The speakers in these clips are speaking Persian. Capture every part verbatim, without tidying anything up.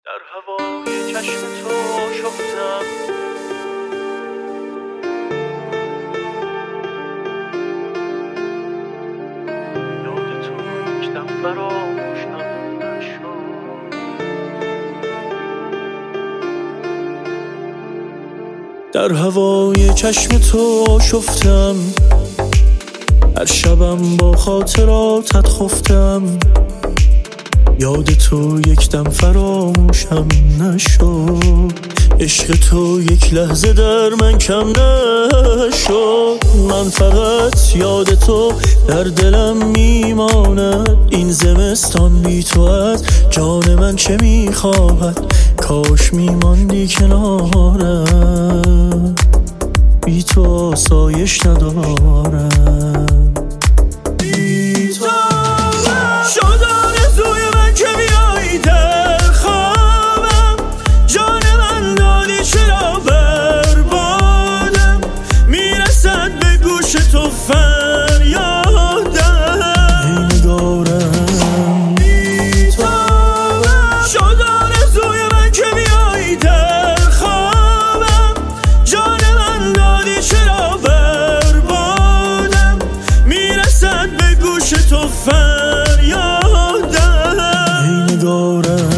در هوای چشم تو شفتم، یاد تو یک دم فراموشم نشد. در هوای چشم تو شفتم، هر شبم با خاطراتت خفتم، یاد تو یک دم فراموشم نشد. عشق تو یک لحظه در من کم نشد. من فقط یاد تو در دلم میماند. این زمستان بی تو از جان من چه میخواهد؟ کاش میماندی کنارم، بی تو آسایش ندارم. بی تو شد آرزوی من که بیایی در خوابم، جان من دادی چرا بربادم، میرسد به گوش تو فریادم. ای نگارم بی تو شد آرزوی من که بیایی در خوابم، جان من دادی چرا بربادم، میرسد به گوش تو فریادم. ای نگارم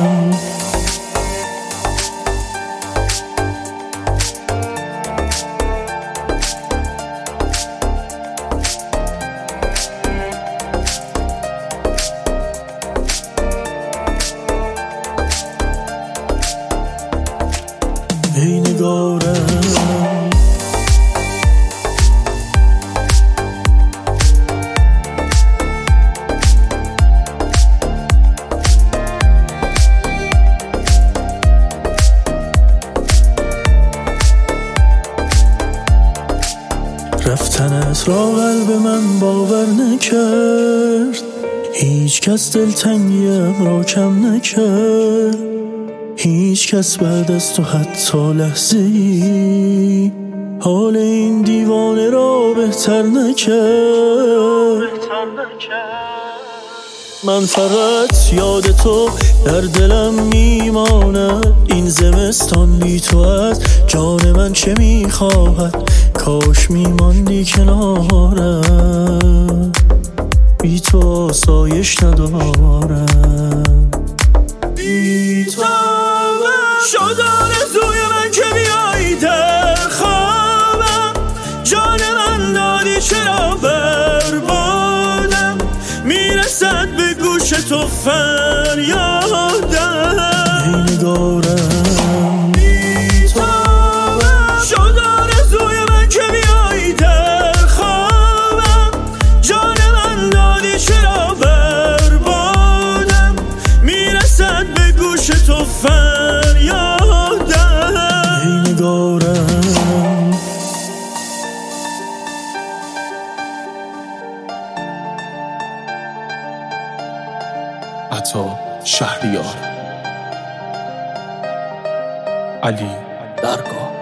ای نگارم رفتنت را قلب من باور نکرد، هیچ کس دلتنگیم را کم نکرد، هیچ کس بعد از تو حتی لحظه ای حال این دیوانه را بهتر نکرد. من فقط یاد تو در دلم میماند. این زمستان بی تو از جان من چه میخواهد؟ کاش میماندی کنارم، بی تو آسایش ندارم. بی تو شد آرزوی من که بیایی در خوابم، جان من دادی چرا بربادم، میرسد به گوش تو فریادم. ای نگارم بی تو شد آرزوی من که بیایی در خوابم، جان من دادی چرا بربادم، میرسد به گوش تو فریادم. ای نگارم عطا شهریار، علی درگاه.